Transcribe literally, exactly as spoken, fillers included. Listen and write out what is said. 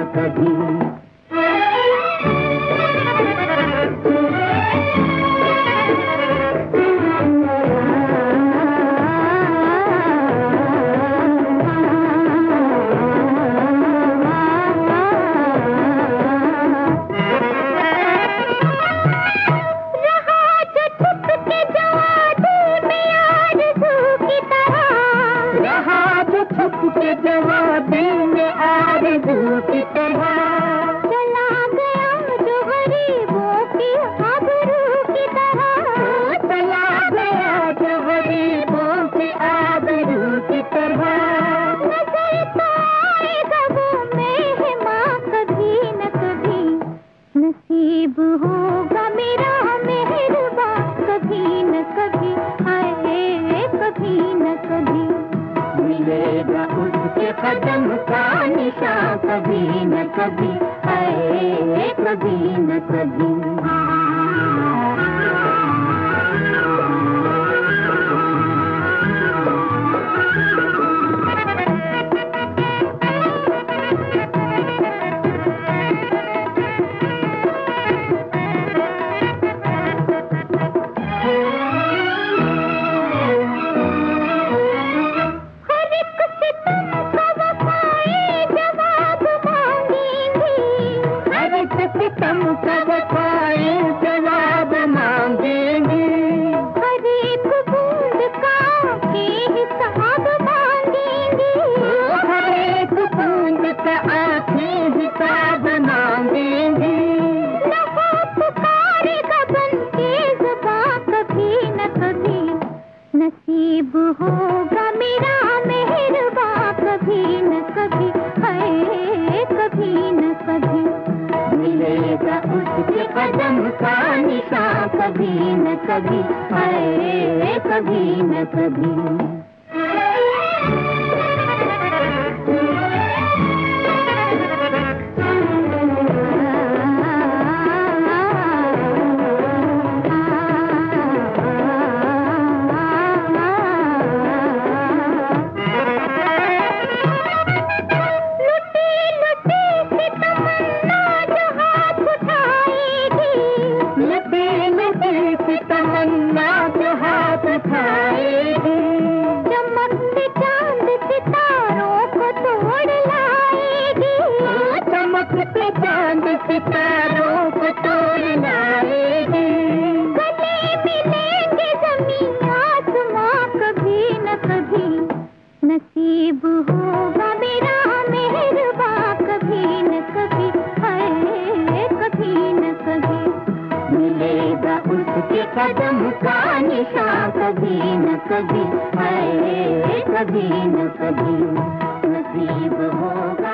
कभी। के जवाबी में आरज़ू की तरह चला गया जो गरीबों की आबरू की तरह, चला गया जो गरीबों की आबरू की तरह। नजर तो आएगा वो मेहमां कभी न कभी, नसीब होगा मेरा मेहरबां कभी न कभी, हाय कभी न कभी। मिलेगा उसके कदम का निशान कभी न कभी, है कभी न कभी। सितम का वफाए जवाब मांगेंगे, हर एक बूंद का के हिसाब मांगेंगे, हर एक बूंद का आखिर हिसाब मांगेंगे। न हो पुकारेगा बन के ज़ुबां कभी न कभी, नसीब होगा मेरा मेहरबां कभी न कभी, है कभी न कभी। मिलेगा उसके कदम का निशान कभी न कभी, है कभी न कभी। तमन्ना जो हाथ उठाएगी, चमकते चांद सितारों को तोड़ लाएगी, चमकते चांद सितारों को तोड़ लाएगी। गले मिलेंगे ज़मीन आसमां कभी न कभी, नसीब होगा मेरा मेहरबां कभी न कभी, है कभी न कभी। मिलेगा उसके कदम का निशान कभी न कभी, है कभी न कभी, नसीब होगा।